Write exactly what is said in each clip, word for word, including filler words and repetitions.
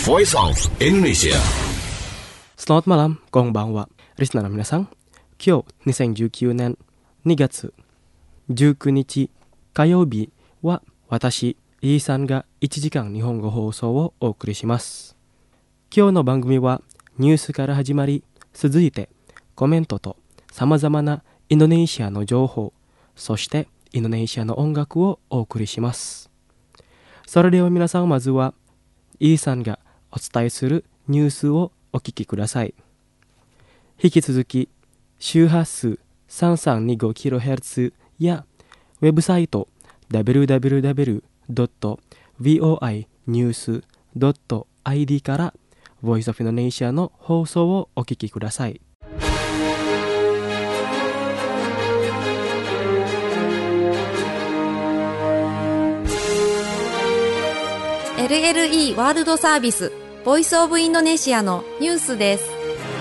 Voice of Indonesia. Selamat malam, konbanwa. Listenerの皆さん、今日にせんじゅうきゅうねんにがつじゅうくにち火曜日は私、イーさんがいちじかん日本語放送をお送りします。今日の番組はニュースから始まり、続いてコメントと様々なインドネシアの情報、そしてインドネシアの音楽をお送りします。それでは皆さん、まずはイーさんがお伝えするニュースをお聞きください。引き続き周波数 さんさんにごキロヘルツ やウェブサイト ダブリューダブリューダブリュードットブイオーアイニュースドットアイディー から Voice of Indonesia の放送をお聞きください。 エルエルイー ワールドサービスボイスオブインドネシアのニュースです。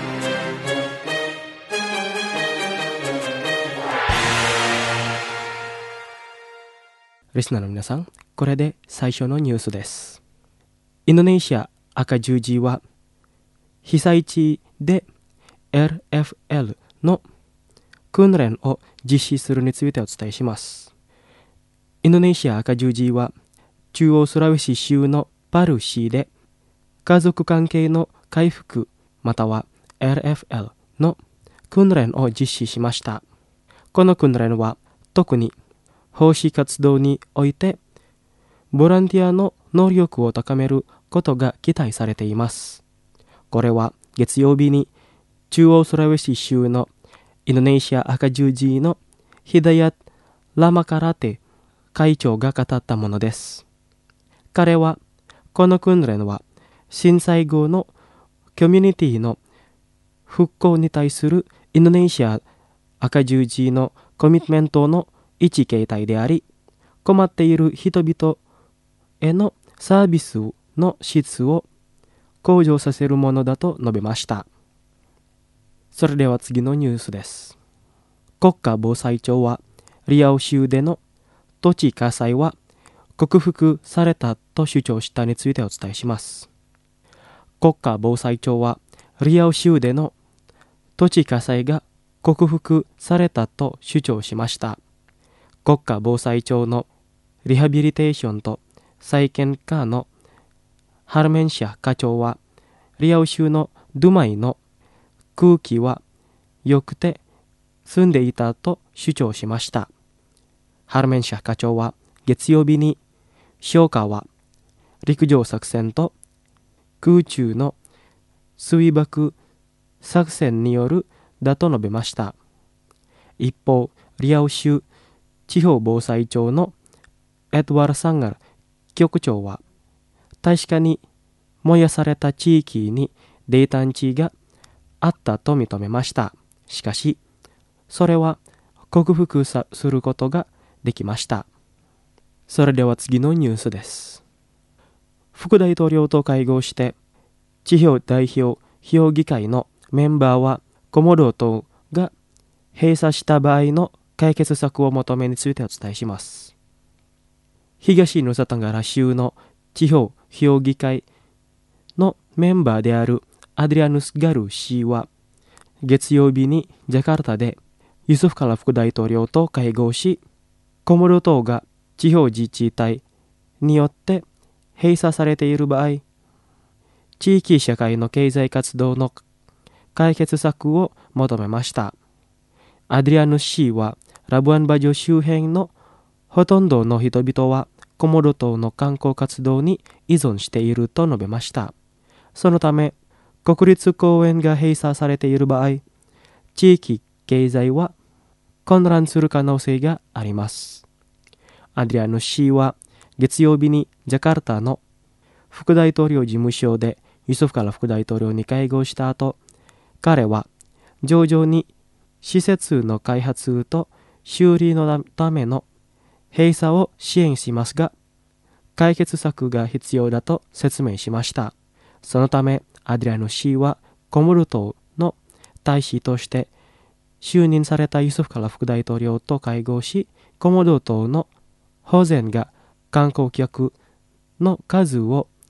リスナーの皆さん、これで最初のニュースです。インドネシア赤十字は被災地で エルエフエル の訓練を実施するについてお伝えします。インドネシア赤十字は中央スラウェシ州のパル市で家族関係の回復または エルエフエル の訓練を実施しました。この訓練は特に奉仕活動においてボランティアの能力を高めることが期待されています。これは月曜日に中央スラウェシ州のインドネシア赤十字のヒダヤッ・ラマカラテ会長が語ったものです。彼はこの訓練は震災後のコミュニティの復興に対するインドネシア赤十字のコミットメントの一形態であり、困っている人々へのサービスの質を向上させるものだと述べました。それでは次のニュースです。国家防災庁はリアオ州での土地火災は克服されたと主張したについてお伝えします。国家防災庁はリアオ州での土地火災が克服されたと主張しました。国家防災庁のリハビリテーションと再建課のハルメンシャ課長はリアオ州のドゥマイの空気は良くて住んでいたと主張しました。ハルメンシャ課長は月曜日に消火は陸上作戦と空中の水爆作戦によるだと述べました。一方、リアオ州地方防災庁のエドワード・サンガル局長は確かに燃やされた地域に泥炭地があったと認めました。しかし、それは克服することができました。それでは次のニュースです。副大統領と会合して地方代表評議会のメンバーはコモド島が閉鎖した場合の解決策を求めについてお伝えします。東ヌサタンガラ州の地方評議会のメンバーであるアドリアヌス・ガル氏は月曜日にジャカルタでユスフ・カラ副大統領と会合し、コモド島が地方自治体によって閉鎖されている場合、地域社会の経済活動の解決策を求めました。アドリアヌス氏はラブアンバジョ周辺のほとんどの人々はコモド島の観光活動に依存していると述べました。そのため、国立公園が閉鎖されている場合、地域経済は混乱する可能性があります。アドリアヌス氏は月曜日にジャカルタの副大統領事務所でユスフ・カラ副大統領に会合した後、彼は徐々に施設の開発と修理のための閉鎖を支援しますが、解決策が必要だと説明しました。そのため、アドリアヌス氏はコモド島の大使として就任されたユスフ・カラ副大統領と会合し、コモド島の保全が観光客の数を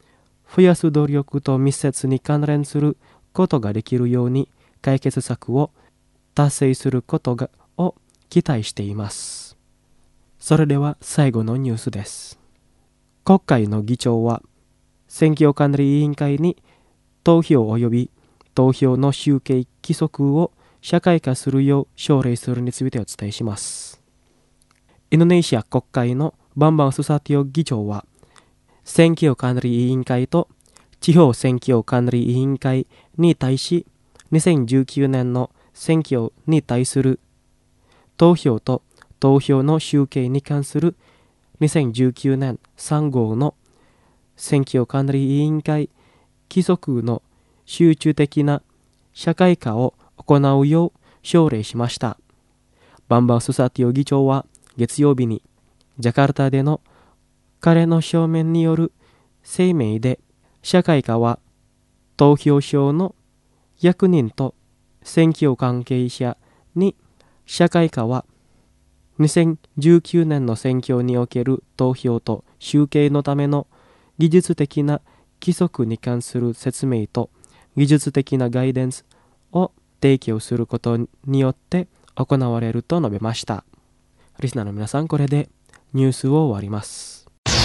増やす努力と密接に関連することができるように解決策を達成することがを期待しています。それでは最後のニュースです。国会の議長は選挙管理委員会に投票及び投票の集計規則を社会化するよう奨励するについてお伝えします。インドネシア国会のバンバン・スサティオ議長は選挙管理委員会と地方選挙管理委員会に対しにせんじゅうきゅうねんの選挙に対する投票と投票の集計に関するにせんじゅうきゅうねんさんごうの選挙管理委員会規則の集中的な社会化を行うよう奨励しました。バンバン・スサティオ議長は月曜日にジャカルタでの彼の証明による声明で、社会化は投票所の役人と選挙関係者に、社会化はにせんじゅうきゅうねんの選挙における投票と集計のための技術的な規則に関する説明と技術的なガイデンスを提供することによって行われると述べました。リスナーの皆さん、これでニュースを終わります。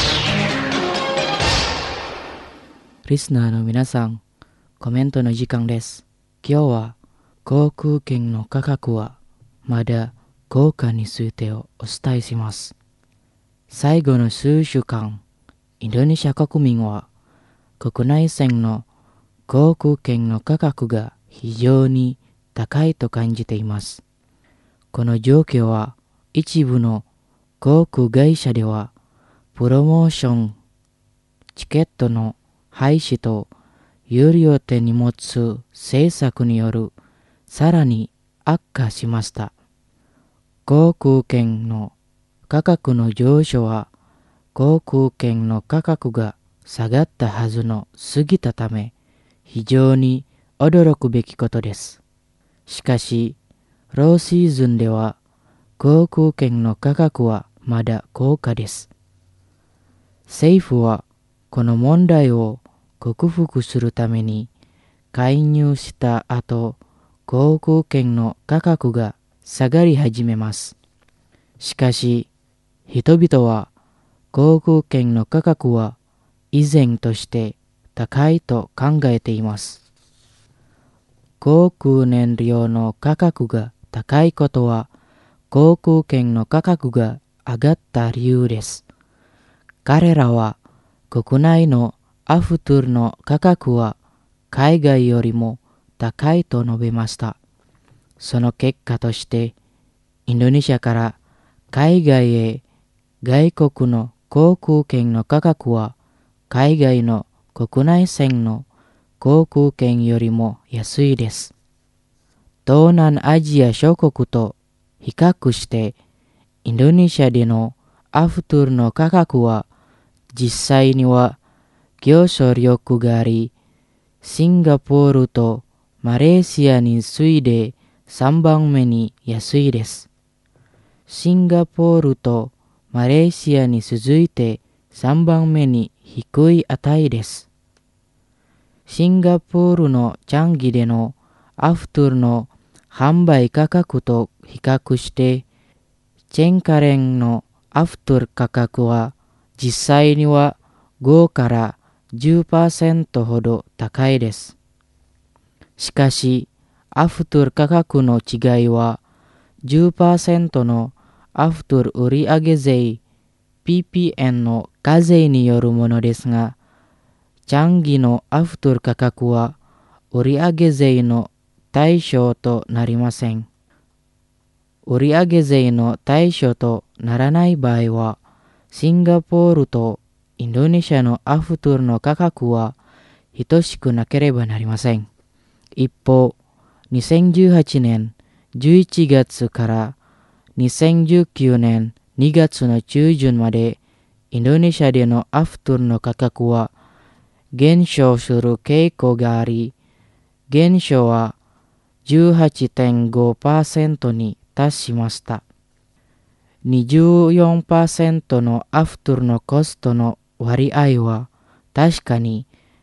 リスナーの皆さん、コメントの時間です。今日は航空券の価格はまだ高価についてをお伝えします。最後の数週間、インドネシア国民は国内線の航空券の価格が非常に高いと感じています。この状況は一部の航空会社ではプロモーションチケットの廃止と有料手荷物政策によるさらに悪化しました。航空券の価格の上昇は航空券の価格が下がったはずの過ぎたため非常に驚くべきことです。しかし、ローシーズンでは航空券の価格はまだ高価です。政府はこの問題を克服するために介入した後、航空券の価格が下がり始めます。しかし、人々は航空券の価格は依然として高いと考えています。航空燃料の価格が高いことは航空券の価格が上がった理由です。彼らは国内のアフトゥルの価格は海外よりも高いと述べました。その結果として、インドネシアから海外へ外国の航空券の価格は海外の国内線の航空券よりも安いです。東南アジア諸国と比較して、インドネシアでのアフトゥルの価格は実際には競争力があり、シンガポールとマレーシアに次いでさんばんめに安いです。シンガポールとマレーシアに続いてさんばんめに低い値です。シンガポールのチャンギでのアフトゥルの販売価格と比較して、チェンカレンのアフトゥル価格は実際にはごからじゅっパーセントほど高いです。しかし、アフトゥル価格の違いは じゅっパーセント のアフトゥル売上税 ピーピーエヌ の課税によるものですが、チャンギのアフトゥル価格は売上税の対象となりません。売上税の対象とならない場合は、シンガポールとインドネシアのアフトゥルの価格は等しくなければなりません。一方、にせんじゅうはちねんじゅういちがつからにせんじゅうきゅうねんにがつの中旬まで、インドネシアでのアフトゥルの価格は減少する傾向があり、減少は じゅうはちてんごパーセント に達しました。にじゅうよんパーセント のアフトゥルのコストの割合は確かに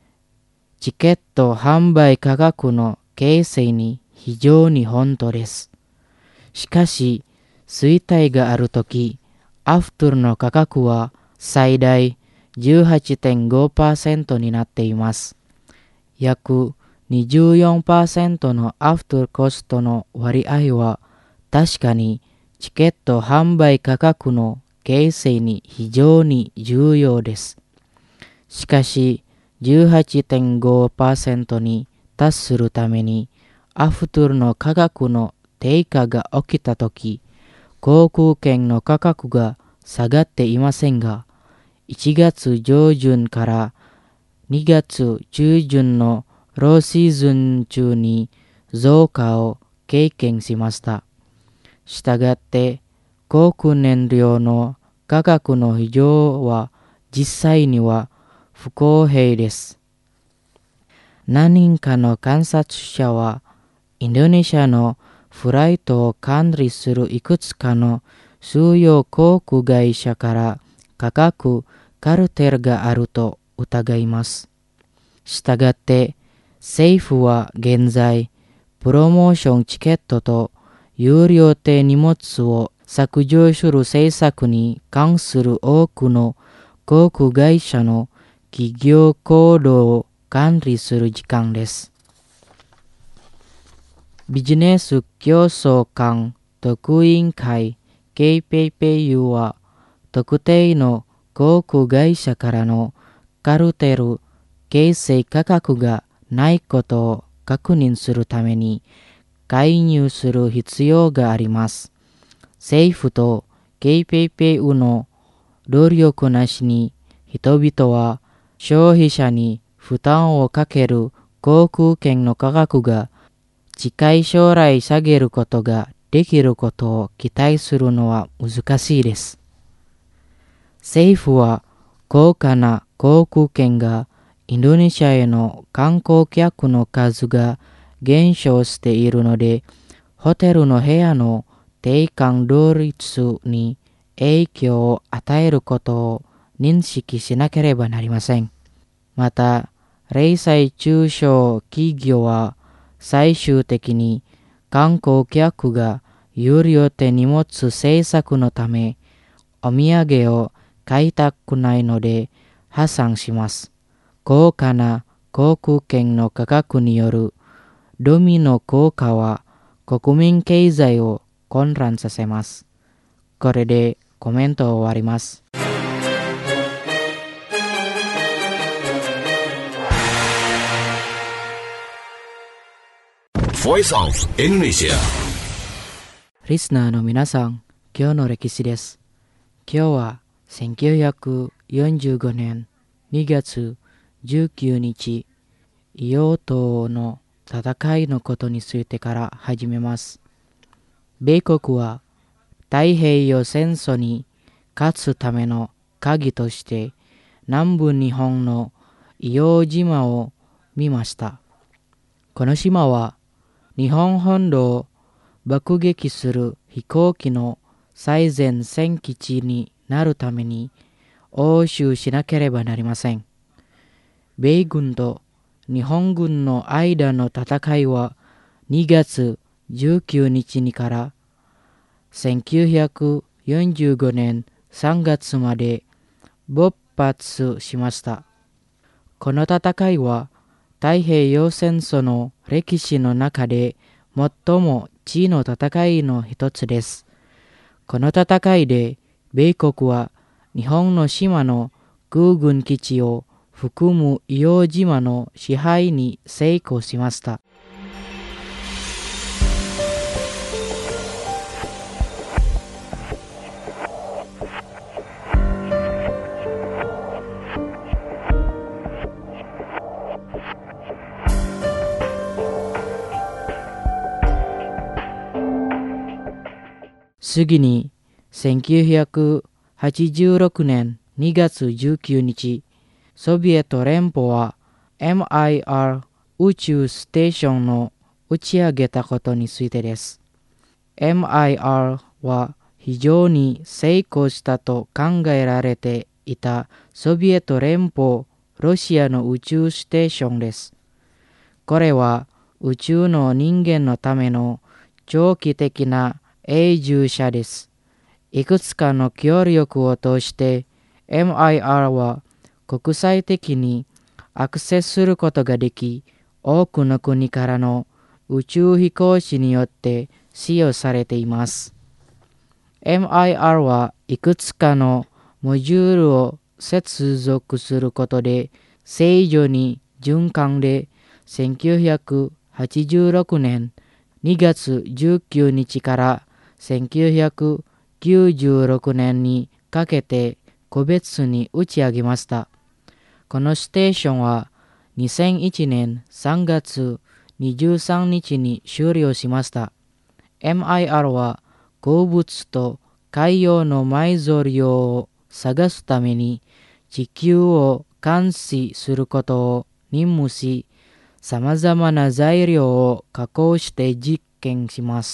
チケット販売価格の形成に非常に本当です。しかし、衰退があるとき、アフターの価格は最大 じゅうはちてんごパーセント になっています。約 にじゅうよんパーセント のアフターコストの割合は確かにチケット販売価格の形成に非常に重要です。しかし じゅうはちてんごパーセント に達するためにアフターの価格の低下が起きたとき、航空券の価格が下がっていませんが、いちがつ上旬からにがつ中旬のローシーズン中に増加を経験しました。したがって、航空燃料の価格の異常は実際には不公平です。何人かの観察者は、インドネシアのフライトを管理するいくつかの主要航空会社から価格カルテルがあると疑います。したがって、政府は現在、プロモーションチケットと有料手荷物を削除する政策に関する多くの航空会社の企業行動を管理する時間です。ビジネス競争監督委員会 ケーピーピーユー は特定の航空会社からのカルテル形成価格がないことを確認するために介入する必要があります。政府と ケーピーピーユー の努力なしに人々は消費者に負担をかける航空券の価格が近い将来下げることができることを期待するのは難しいです。政府は高価な航空券がインドネシアへの観光客の数が減少しているので、ホテルの部屋の低感動率に影響を与えることを認識しなければなりません。また、零細中小企業は最終的に観光客が有料手荷物政策のためお土産を買いたくないので破産します。高価な航空券の価格によるドミノ効果は国民経済を混乱させます。これでコメントを終わります。 Voice of Indonesia。 リスナーの皆さん、今日の歴史です。今日はせんきゅうひゃくよんじゅうごねんにがつじゅうくにち、硫黄島の戦いのことについてから始めます。米国は太平洋戦争に勝つための鍵として南部日本の硫黄島を見ました。この島は日本本土を爆撃する飛行機の最前線基地になるために押収しなければなりません。米軍と日本軍の間の戦いはにがつじゅうくにちにからせんきゅうひゃくよんじゅうごねんさんがつまで勃発しました。この戦いは太平洋戦争の歴史の中で最も地の戦いの一つです。この戦いで米国は日本の島の空軍基地を含む硫黄島の支配に成功しました。次にせんきゅうひゃくはちじゅうろくねんにがつじゅうくにち、ソビエト連邦は エムアイアール 宇宙ステーションを打ち上げたことについてです。エムアイアール は非常に成功したと考えられていたソビエト連邦ロシアの宇宙ステーションです。これは宇宙の人間のための長期的な永住者です。いくつかの協力を通して エムアイアール は国際的にアクセスすることができ、多くの国からの宇宙飛行士によって使用されています。エムアイアール はいくつかのモジュールを接続することで正常に循環でせんきゅうひゃくはちじゅうろくねんにがつじゅうくにちからせんきゅうひゃくきゅうじゅうろくねんにかけて個別に打ち上げました。このステーションはにせんいちねんさんがつにじゅうさんにちに終了しました。エムアイアール は鉱物と海洋の埋蔵量を探すために地球を監視することを任務し、さまざまな材料を加工して実験します。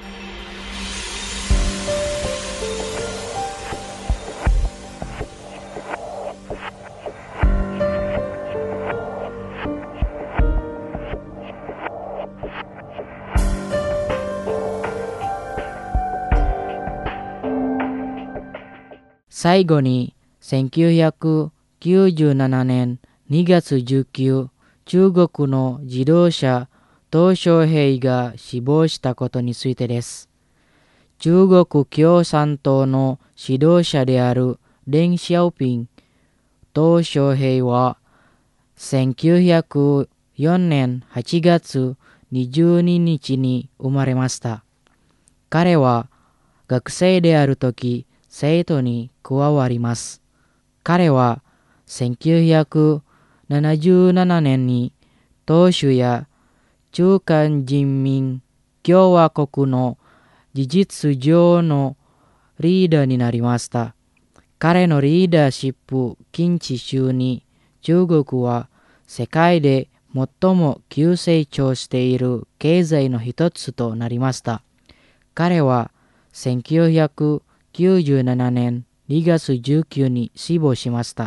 最後にせんきゅうひゃくきゅうじゅうななねんにがつじゅうくにち、中国の自動車鄧小平が死亡したことについてです。中国共産党の指導者であるデン・シャオピン、鄧小平はせんきゅうひゃくよねんはちがつにじゅうににちに生まれました。彼は学生であるとき、生徒に加わります。彼はせんきゅうひゃくななじゅうななねんに党首や中華人民共和国の事実上のリーダーになりました。彼のリーダーシップ禁止中に中国は世界で最も急成長している経済の一つとなりました。彼はせんきゅうひゃくきゅうじゅうななねんにがつじゅうくにちに死亡しました。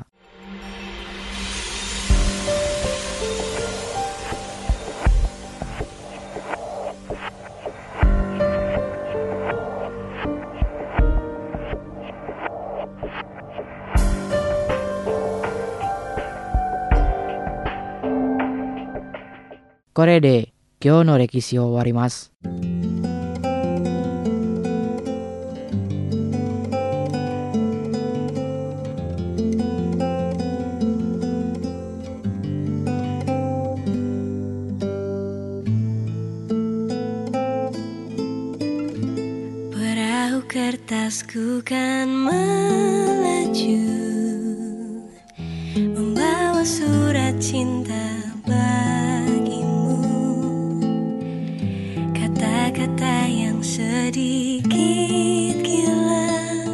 これで今日の歴史を終わります。 Kertasku kan melaju membawa surat cinta bagimu, kata-kata yang sedikit gila,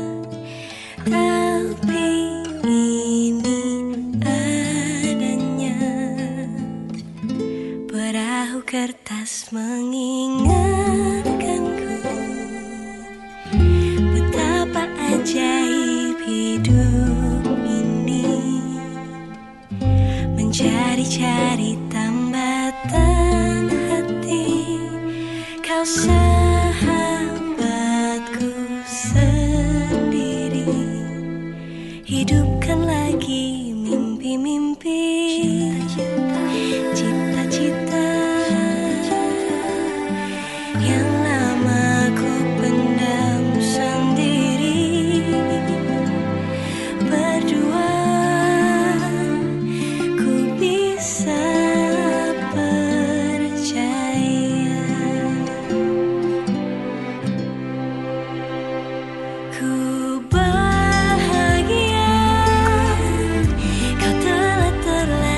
tapi ini adanya. Perahu kertas mengingatkanku ajaib hidup ini, mencari-cari tambatan hati, kau sahabatku sendiri. Hidupkan lagi mimpi-mimpi, cita-cita yang lama ku pendam sendiri. Ku bahagia kau telah terlahir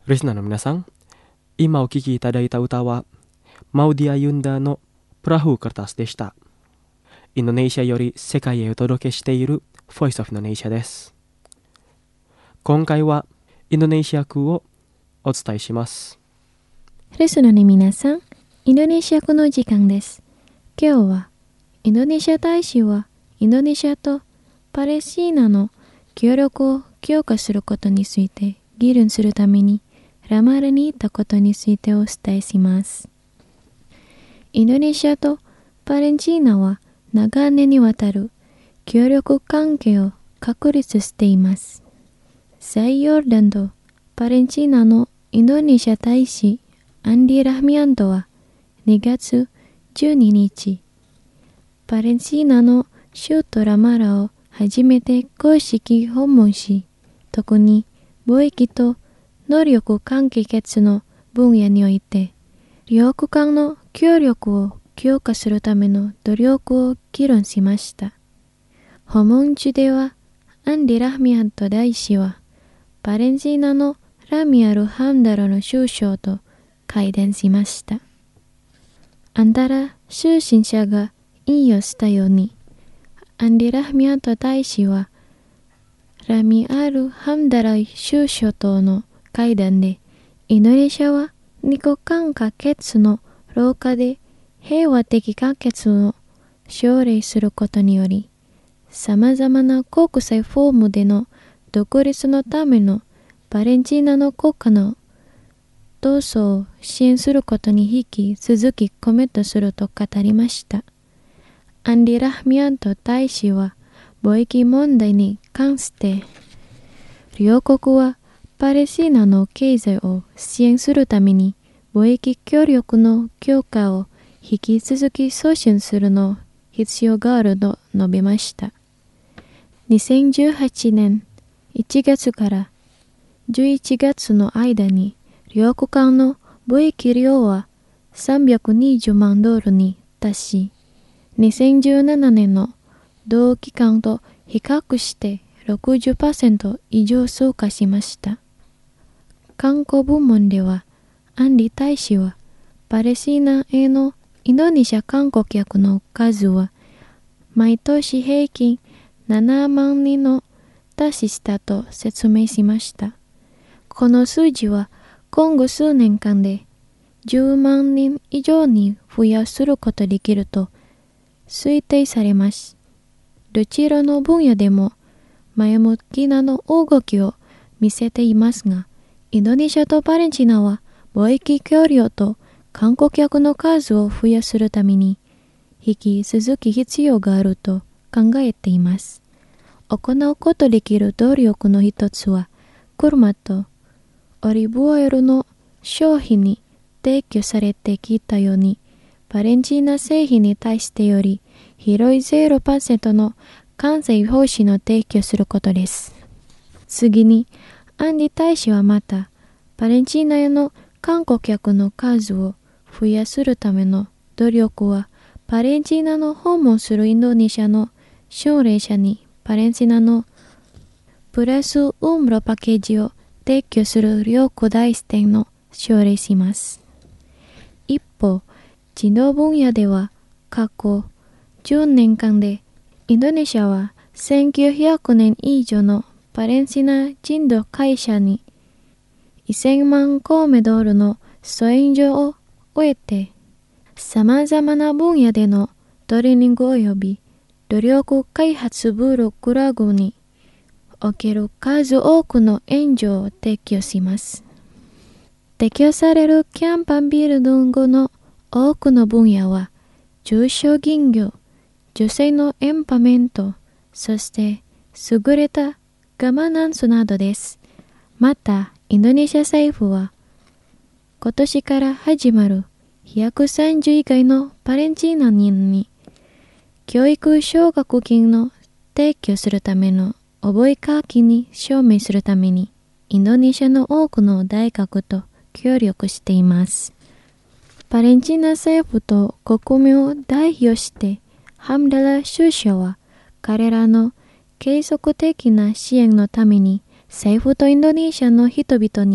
リスナーの皆さん、今お聴きいただいた歌はマウディア・ユンダのプラフーカルタスでした。インドネシアより世界へお届けしている Voice of Indonesia です。今回はインドネシア風をお伝えします。 リスナーの皆さん、インドネシア語の時間です。今日はインドネシア大使はインドネシアとパレスチナの協力を強化することについて議論するためにラマラに行ったことについてお伝えします。インドネシアとパレスチナは長年にわたる協力関係を確立しています。サイヨルダンとパレスチナのインドネシア大使アンディ・ラハミアントはにがつじゅうににち、パレスチナの首都ラマラを初めて公式訪問し、特に貿易と能力関係決の分野において、両国間の協力を強化するための努力を議論しました。訪問中では、アンディ・ラハミアント大使は、パレスチナのラミアル・ハンダラの首相と会談しました。アンダラ出身者が引用したように、アンディ・ラハミアント大使は、ラミアル・ハンダラ首相との会談で、インドネシアは二国間可決の廊下で平和的可決を奨励することにより、様々な国際フォームでの独立のためのパレスチナの国家の闘争を支援することに引き続きコメントすると語りました。アンディ・ラハミアント大使は貿易問題に関して、両国はパレスチナの経済を支援するために貿易協力の強化を引き続き促進するの必要があると述べました。にせんじゅうはちねんいちがつからじゅういちがつの間に両国間の貿易量はさんびゃくにじゅうまんドルに達し、にせんじゅうななねんの同期間と比較して ろくじゅっパーセント 以上増加しました。観光部門では、アンディ大使は、パレスチナへのインドネシア観光客の数は、毎年平均ななまんにんの達したと説明しました。この数字は、今後数年間でじゅうまんにん以上に増やすることできると推定されます。どちらの分野でも前向きなの動きを見せていますが、インドネシアとパレスチナは貿易協力と観光客の数を増やするために引き続き必要があると考えています。行うことできる努力の一つは、車とオリーブオイルの商品に提供されてきたように、パレスチナ製品に対してより広い ゼロパーセント の関税方針を提供することです。次に、アンディ大使はまた、パレスチナへの観光客の数を増やするための努力は、パレスチナの訪問するインドネシアの奨励者にパレスチナのプラスウンブロパッケージを提供する両国大使店の奨励します。一方、人道分野では過去じゅうねんかんでインドネシアはせんきゅうひゃくねん以上のパレスチナ人道会社にせんまんコメドルの援助を終えて、様々な分野でのトレーニング及び努力開発プログラムにおける数多くの援助を提供します。提供されるキャンパンビルディングの多くの分野は、中小企業、女性のエンパメント、そして優れたガバナンスなどです。また、インドネシア政府は、今年から始まるひゃくさんじゅう以外のパレスチナ人に、教育奨学金の提供するための覚書きに証明するために、インドネシアの多くの大学と協力しています。パレスチナ政府と国民を代表して、ハムダラ首相は、彼らの継続的な支援のために、政府とインドネシアの人々に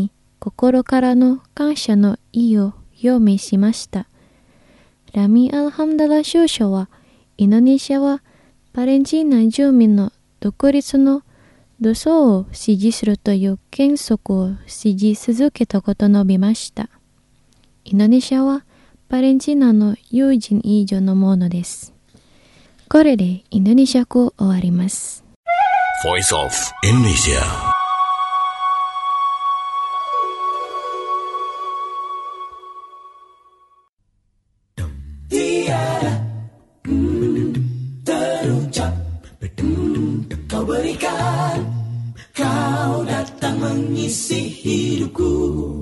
心からの感謝の意を表明しました。ラミ・アルハムダラ首相は、インドネシアはパレスチナ住民の独立の土葬を支持するという原則を支持続けたことを述べました。インドネシアはパレスチナの友人以上のものです。これでインドネシア語終わります。 Voice of Indonesia. Tiada terucap, kau berikan, kau datang mengisi hidupku.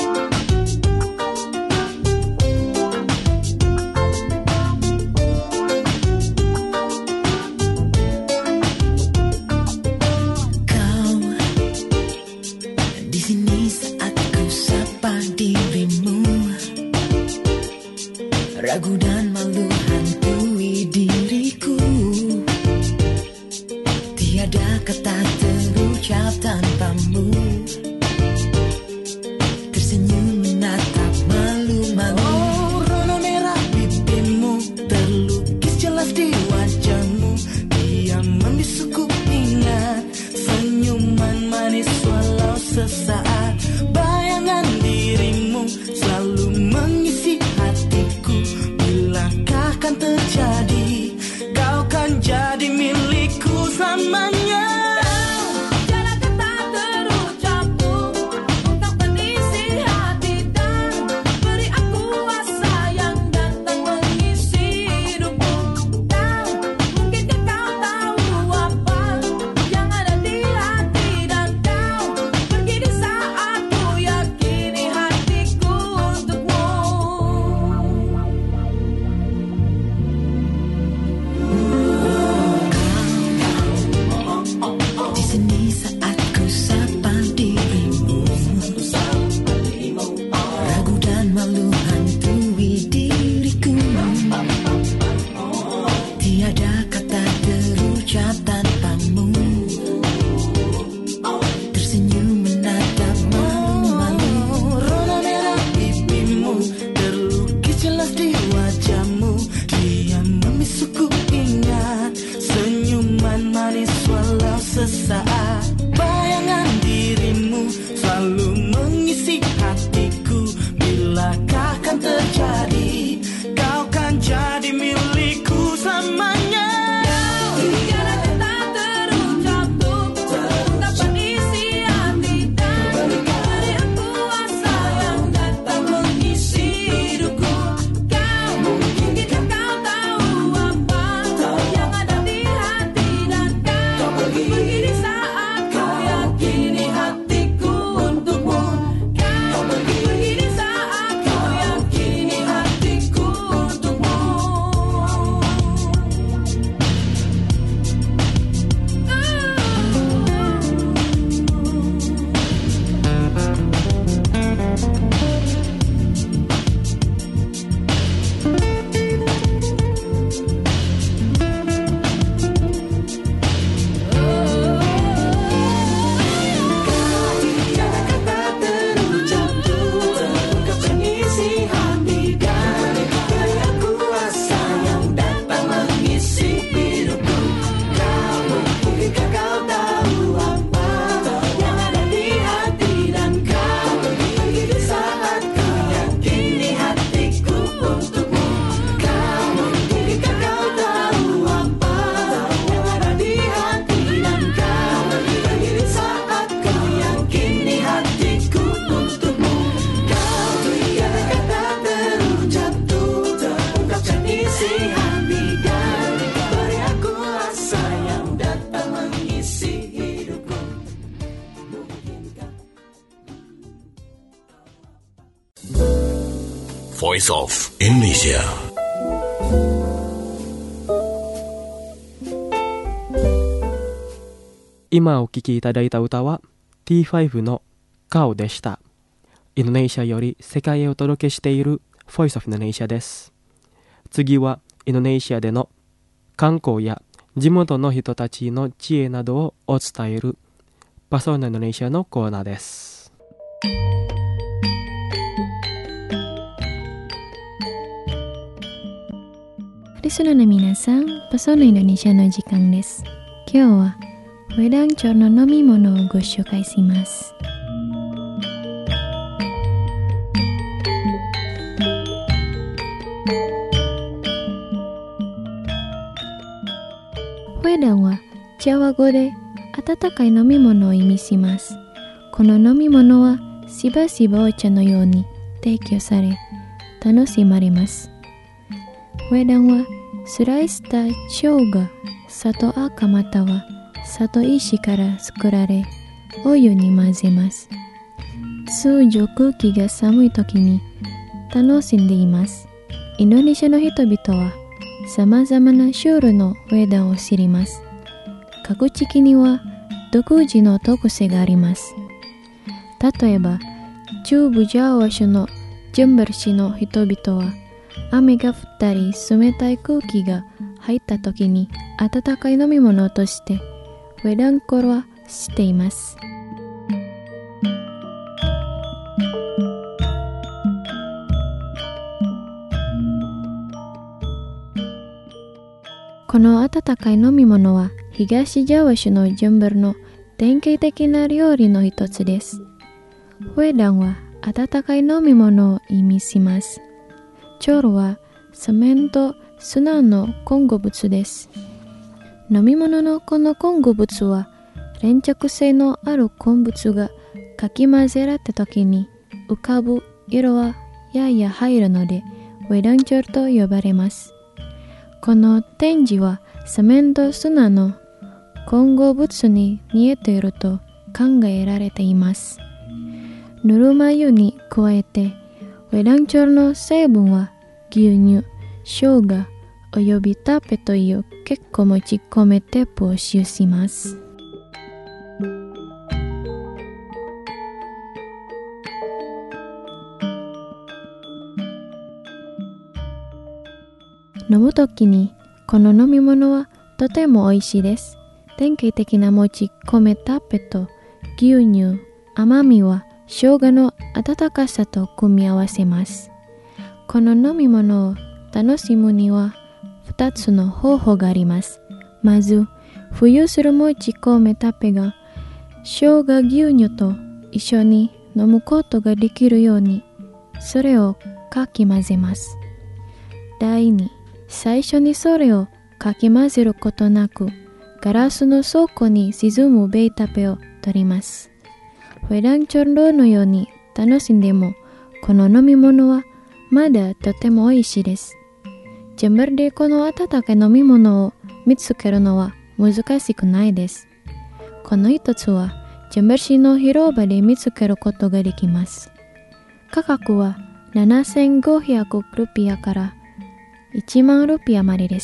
Kau di sini saat ku sapa dirimu, ragu dan malu hantui diriku. Tiada kata terucap tanpamu, tersenyum menatap malu-malu. Oh, rona merah pipimu terlukis jelas di wajahmu. Dia membisuku ingat senyuman manis walau sesaat. Bayangan dirimu selalu mengisi hatiku. Bilakah kan terjadi, kau kan jadi milikku selamanya. Voice of Indonesia. Ima お聴きいただいた歌は ティーファイブ の顔でした。インドネシアより世界へお届けしている Voice of Indonesia です。次はインドネシアでの観光や地元の人たちの知恵などをお伝えるパソナインドネシアのコーナーです。 Listenerの皆さん、パソのインドネシアの時間です。今日はウェダンチョルの飲み物をご紹介します。ウェダンはジャワ語で温かい飲み物を意味します。この飲み物はしばしばお茶のように提供され、楽しまれます。ウェダンはスライスした生姜、砂糖赤または砂糖石から作られ、お湯に混ぜます。通常空気が寒い時に楽しんでいます。インドネシアの人々は様々な種類のウェダンを知ります。各地域には独自の特性があります。例えば、中部ジャワ州のジェンバル市の人々は雨が降ったり冷たい空気が入った時に温かい飲み物としてウェダンコロはしています。この温かい飲み物は東ジャワ州のジェンバルの典型的な料理の一つです。ウェダンは温かい飲み物を意味します。チョルはセメント、砂の混合物です。飲み物のこの混合物は連着性のある鉱物がかき混ぜられた時に浮かぶ色はやや入るのでウェダンチョルと呼ばれます。この展示はセメント、砂の混合物に似ていると考えられています。ぬるま湯に加えてウェダンチョルの成分は牛乳、生姜およびタペという結構持ち込めて募集します。飲むときにこの飲み物はとても美味しいです。典型的な持ち込めタペと牛乳、甘みは生姜の温かさと組み合わせます。この飲み物を楽しむにはふたつの方法があります。まず、浮遊する持ち込めタペが生姜牛乳と一緒に飲むことができるように、それをかき混ぜます。第二、最初にそれをかき混ぜることなく、ガラスの底に沈むベイタペを取ります。ウェダンチョルのように楽しんでも、この飲み物はまだとても美味しいです。ジェンバルでこの温かい飲み物を見つけるのは難しくないです。この一つはジェンバル市の広場で見つけることができます。価格はななせんごひゃくルピアからいちまんルピアまでです。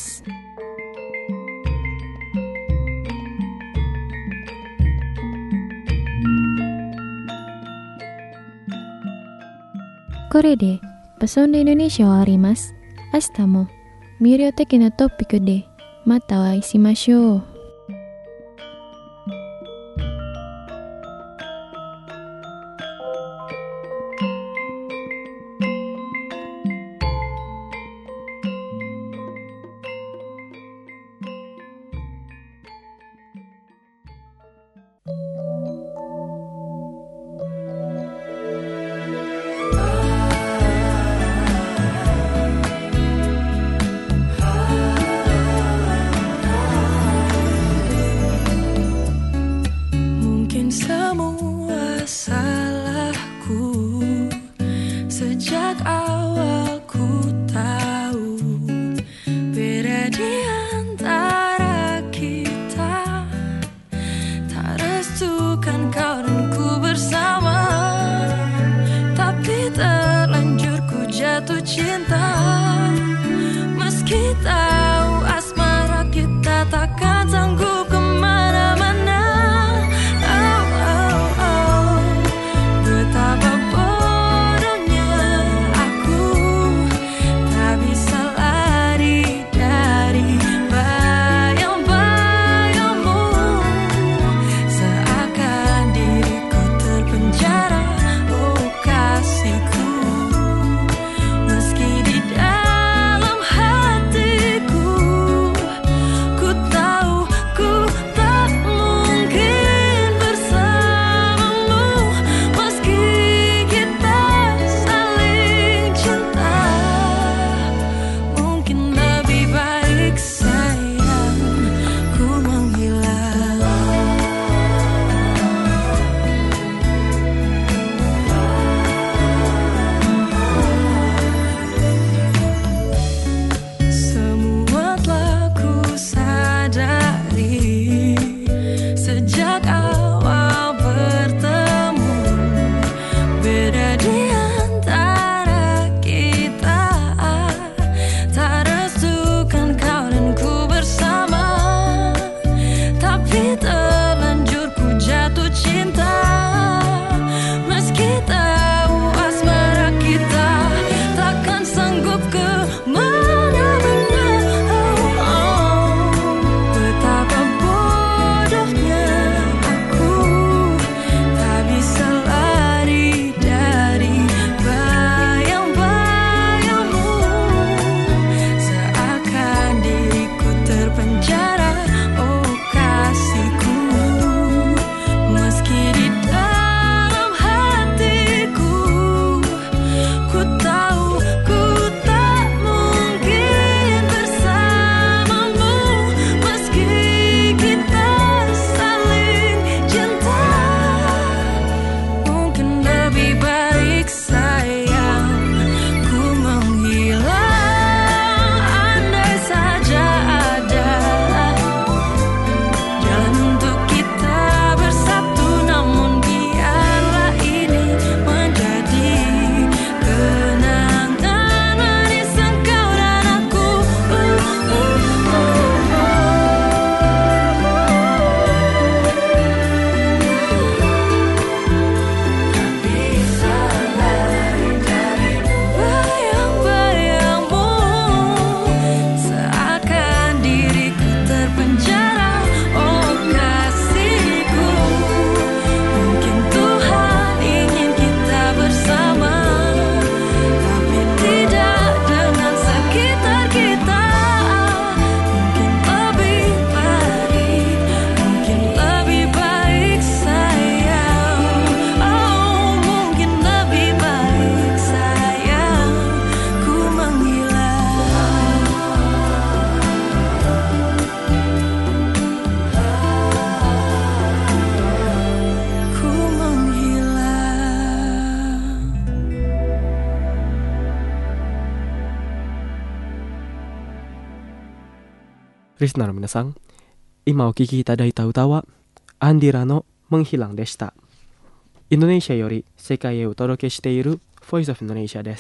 これでパソンでインドネシアはあります。明日も魅力的なトピックでまたお会いしましょう。 リスナーの皆さん、今お聴きいただいた歌はアンディラのMenghilangでした。インドネシアより世界へお届けしている Voice of Indonesia です。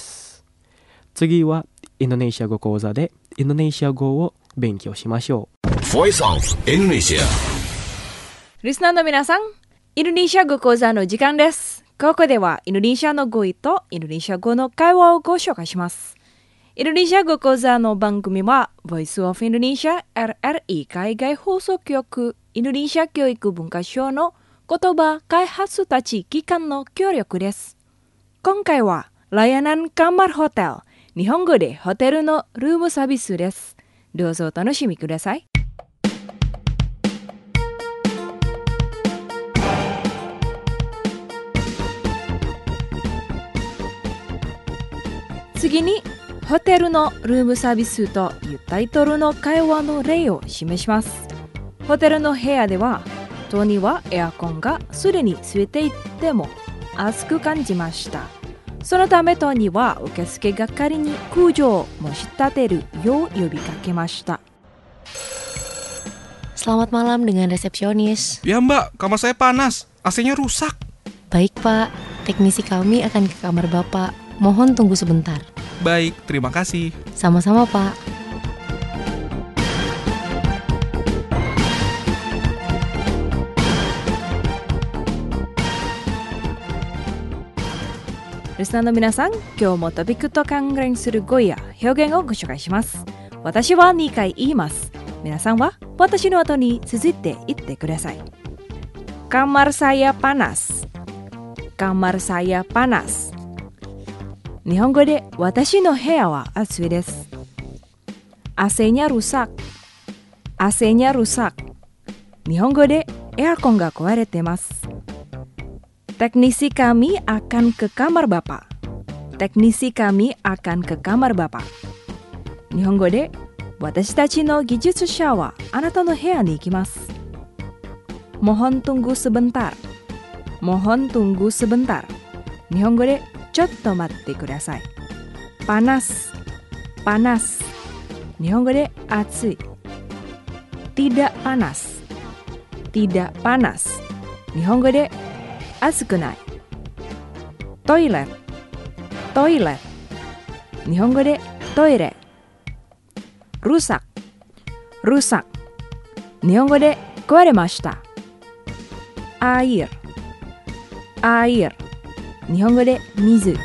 次はインドネシア語講座でインドネシア語を勉強しましょう。 Voice of Indonesia。 リスナーの皆さん、インドネシア語講座の時間です。ここではインドネシアの語彙とインドネシア語の会話をご紹介します。インドネシア語講座の番組は Voice of Indonesia エルエルイ 海外放送局インドネシア教育文化省の言葉開発たち機関の協力です。今回はラヤナンカマルホテル、日本語でホテルのルームサービスです。どうぞお楽しみください。次にホテルのルームサービスというタイトルの会話の例を示します。ホテルの部屋では戸にはエアコンがすでについていても暑く感じました。そのため戸には受付係に空調を申し立てるよう呼びかけました。 Selamat malam dengan resepsionis. Ya mbak, kamar saya panas, A C-nya rusak. Baik pak, teknisi kami akan ke kamar bapak. Mohon tunggu sebentar. Baik, terima kasih. Sama-sama pak. Listenerの皆さん、今日もトピックと関連する語彙や表現をご紹介します。私はにかい言います。皆さんは私の後に続いて言ってください。Kamar saya panas. Kamar saya panas. 日本語で私の部屋は暑いです。A C-nya rusak. A C-nya rusak. 日本語でエアコンが壊れてます。Teknisi kami akan ke kamar bapak. Teknisi kami akan ke kamar bapak. 日本語で私たちの技術者はあなたの部屋に行きます。Mohon tunggu sebentar. Mohon tunggu sebentar. 日本語でちょっと待ってください。Panas. Panas. 日本語で暑い。Tidak panas. Tidak panas. 日本語で暑くない。トイレ、トイレ。日本語でトイレ。rusak、rusak。日本語で壊れました。air、air。日本語で水。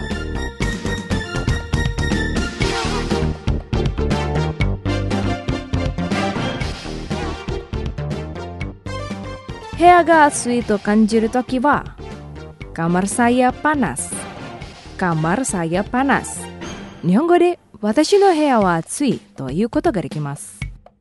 部屋が暑いと感じるときは Kamar saya panas. Kamar saya panas. 日本語で私の部屋は暑いということができます。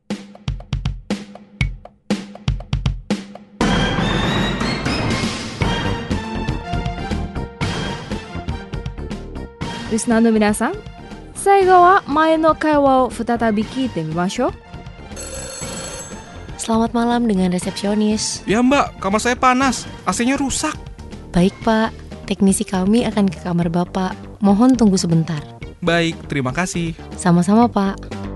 リスナーの皆さん、最後は前の会話を再び聞いてみましょう。 Selamat malam dengan resepsionis. Ya mbak, kamar saya panas, A C-nya rusak. Baik pak, teknisi kami akan ke kamar bapak. Mohon tunggu sebentar. Baik, terima kasih. Sama-sama pak.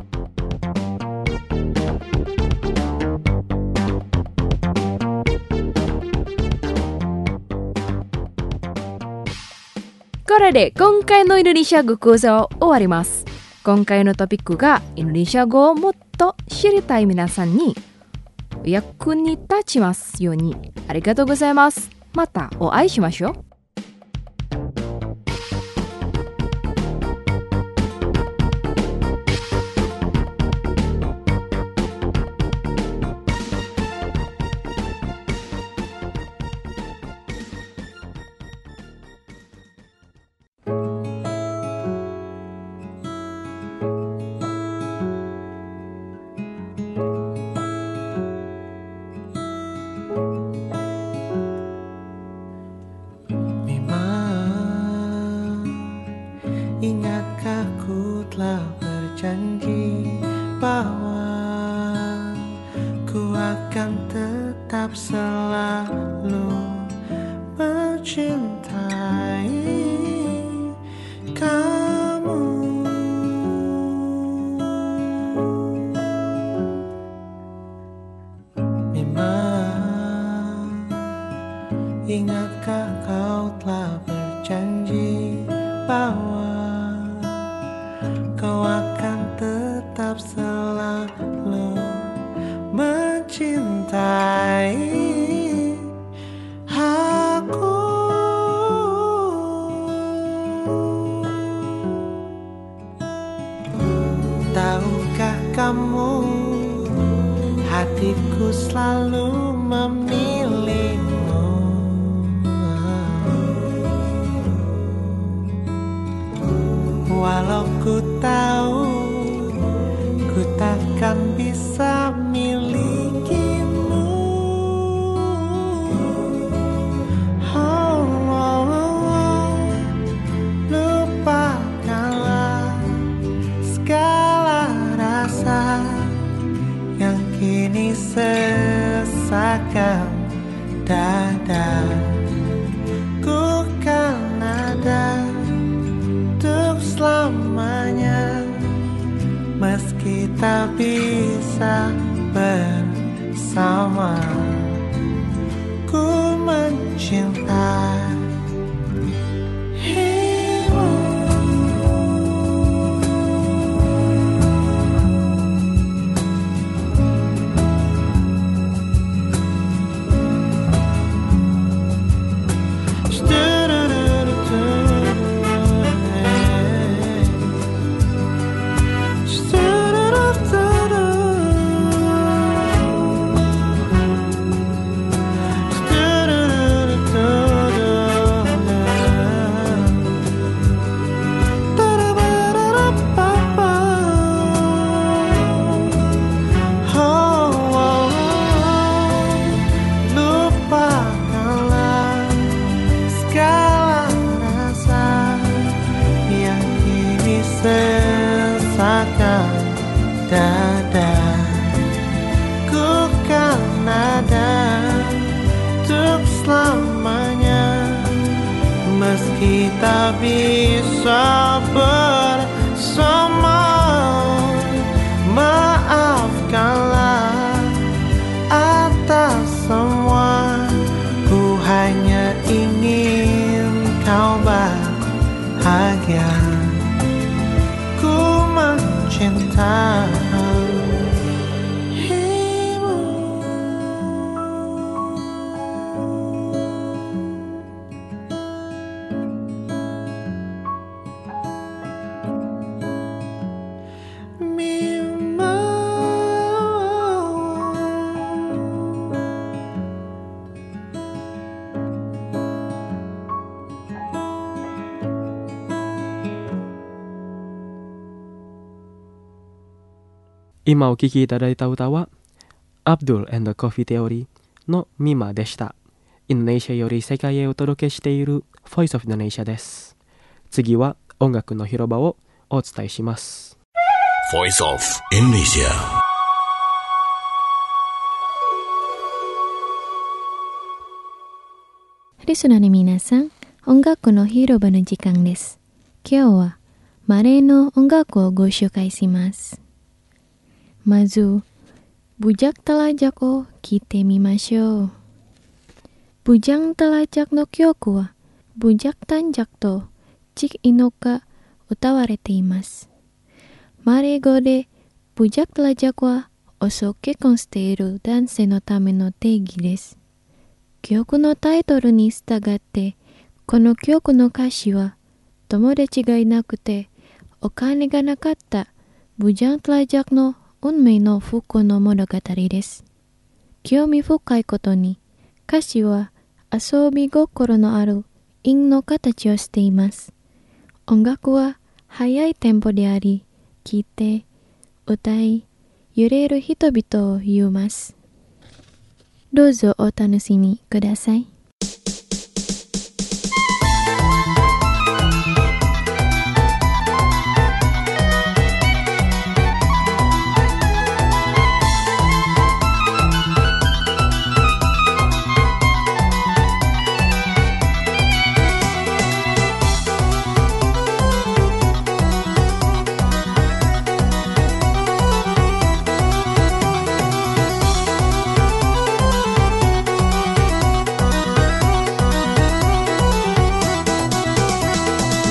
Koれで今回のインドネシア語講座を終わります。今回のトピックがインドネシア語をもっと知りたい皆さんに役に立ちますように。ありがとうございます。またお会いしましょう。 Ingatkah ku telah berjanji bahwa ku akan tetap selalu mencintai kamu. bahwa kau akan tetap selalu mencintai aku. Tahukah kamu, hatiku selalu memilihmu. Walau ku tahu ku takkan bisa milikimu. Oh, oh, oh. Lupakanlah segala rasa yang kini sesakkan dada. Ku kan ada untuk selamanya, meski tak bisa bersama. Ku mencintai sesakkan dada. Ku kan ada untuk selamanya, meski tak bisa bersama. Maafkanlah atas semua, ku hanya ingin kau bahagia. Cinta Imau kiki tadai tahu-tawa Abdul and the Coffee Theory no Mima deshita. Indonesia yori sekai e otoroke shiteiru Voice of Indonesia desu. Tsugi wa ongaku no hiroba o otsutai shimasu. Voice of Indonesia. Listenerの皆さん、音楽の広場の時間です。今日はマレーの音楽をご紹介します。まず、Bujang Telajakを聴いてみましょう。Bujang Telajakの曲は、Bujang TanjakとCik Inoが歌われています。マレー語で、Bujang Telajakは遅結婚している男性のための定義です。曲のタイトルに従って、この曲の歌詞は、友達がいなくて、お金がなかったBujang Telajakの運命の不幸の物語です。興味深いことに、歌詞は遊び心のある韻の形をしています。音楽は速いテンポであり、聴いて、歌い、揺れる人々を言います。どうぞお楽しみください。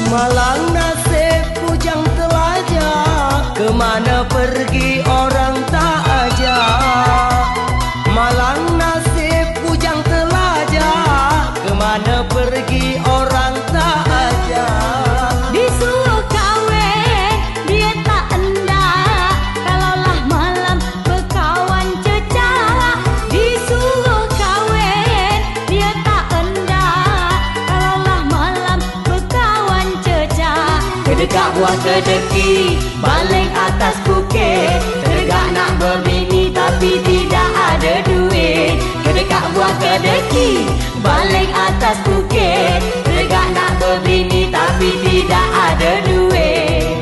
Malang nasib bujang telajak, kemana pergi orang tak ajak. Malang nasib bujang telajak, kemana pergi orang tak ajak. Disuruh kahwin, dia tak endak, kalaulah malam berkawan cecak. Disuruh kahwin, dia tak endak, kalaulah malam berkawan cecak. Kedekak buah kedeki, baling atas bukit, kedekak nak berbini tapi tidak ada duit. Kedekak buah kedeki, baling atas bukit, kedekak nak berbini tapi tidak ada duit.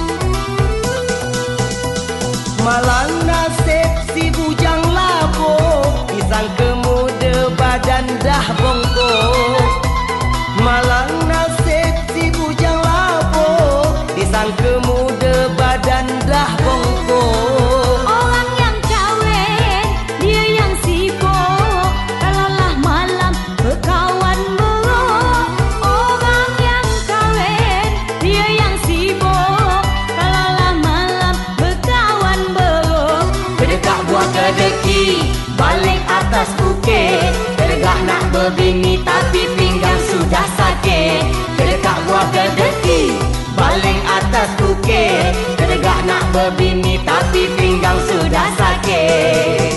Malang nasib si bujang labuk, disangka muda badan dah bongkok. Malang nasib si bujang labuk, disangka muda badan dah bongkok. Orang yang kahwin, dia yang sibuk, kalaulah malam berkawan buruk. Orang yang kahwin, dia yang sibuk, kalaulah malam berkawan buruk. Kedekak buah kedeki, baling atas bukit, kedekak nak berbini tapi pinggang sudah sakit. Kedekak buah kedeki, baling atas bukit, kedekak nak berbini tapi pinggang sudah sakit.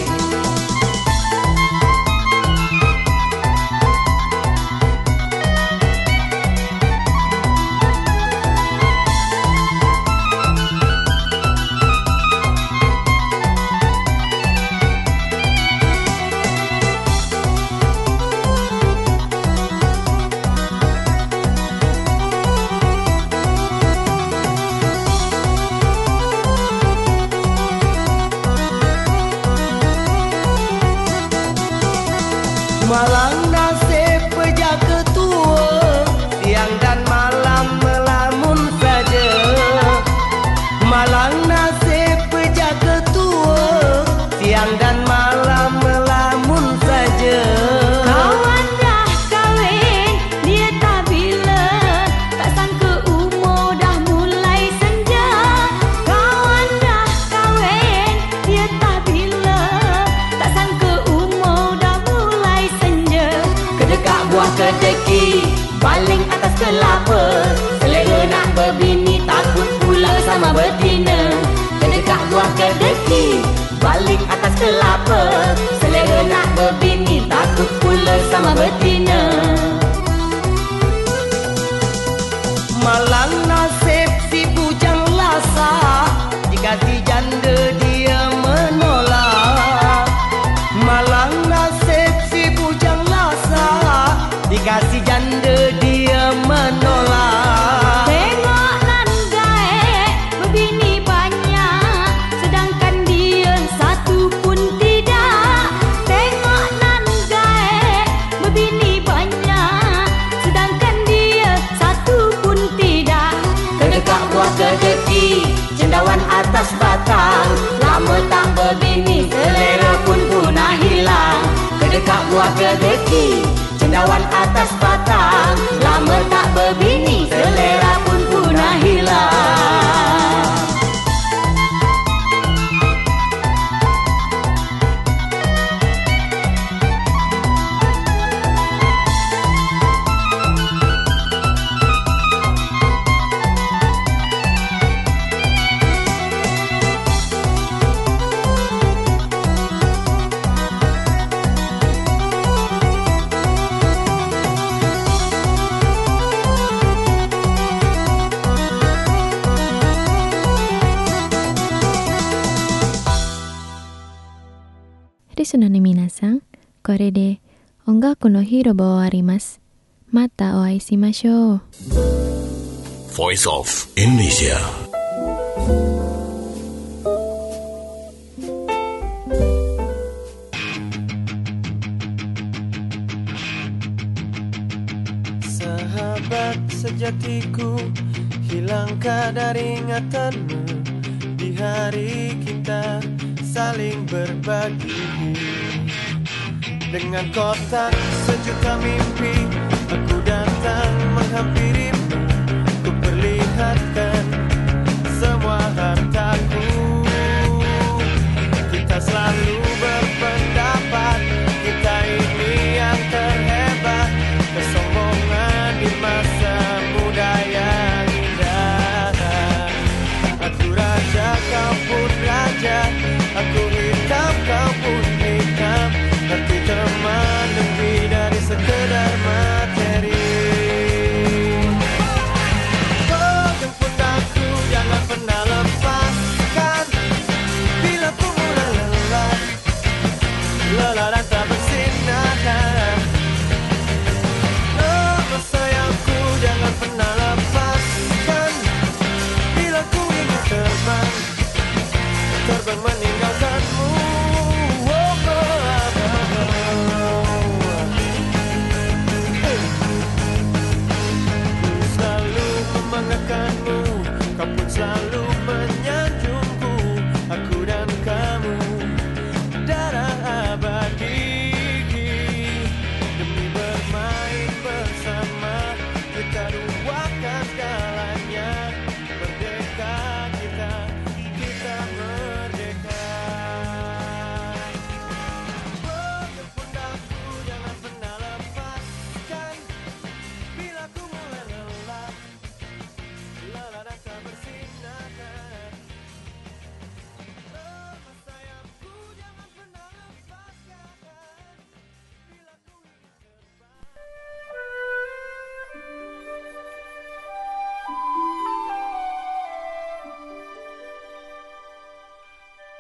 Malang nasib pejak ketua, siang dan malam melamun saja. Malang nasib pejak ketua, siang dan malam melamun saja. Kawan dah kahwin, dia tak bila, tak sangka umur dah mulai senja. Kawan dah kahwin, dia tak bila, tak sangka umur dah mulai senja. Kedekak buah kedeki, baling atas kelapa, selera nak berbini takut pula sama betina. Kedekak buah kedeki, baling atas kelapa, selera nak berbini takut pula sama betina. Malang nasib si bujang lasah, jika si janda dia menolak. Malang nasib si bujang lasah, dikasih janda dia menolak. Tengok nan gaek, berbini banyak, sedangkan dia satu pun tidak. Tengok nan gaek, berbini banyak, sedangkan dia satu pun tidak. Kedekak buah kedeki, cendawan atas batang, lama tak berbini, selera pun punah hilang. Kedekak buah kedeki, cendawan atas batang, lama tak berbini, selera pun punah hilang. Listenerの皆さん、これで音楽の広場を終わります。またお会いしましょう。 Voice of Indonesia. Sahabat sejatiku, hilang kadar ingatanmu di hari kita saling berbagi. Dengan kotak sejuta mimpi, aku datang menghampirimu.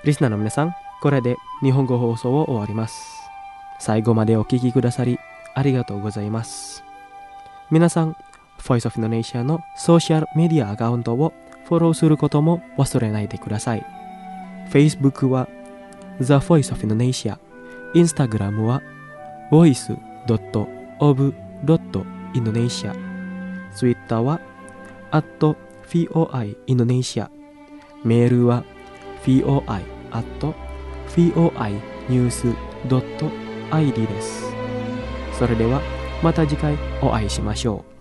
リスナーの皆さん、これで日本語放送を終わります。最後までお聞きくださりありがとうございます。皆さん、Voice of Indonesia のソーシャルメディアアカウントをフォローすることも忘れないでください。Facebook は The Voice of Indonesia、Instagram は ボイス ドット オブ ドット インドネシア、Twitter は アット フィーオーアイ インドネシア、メールは フィーオーアイ アット フィーオーアイ ニュース ドット アイディー です。それではまた次回お会いしましょう。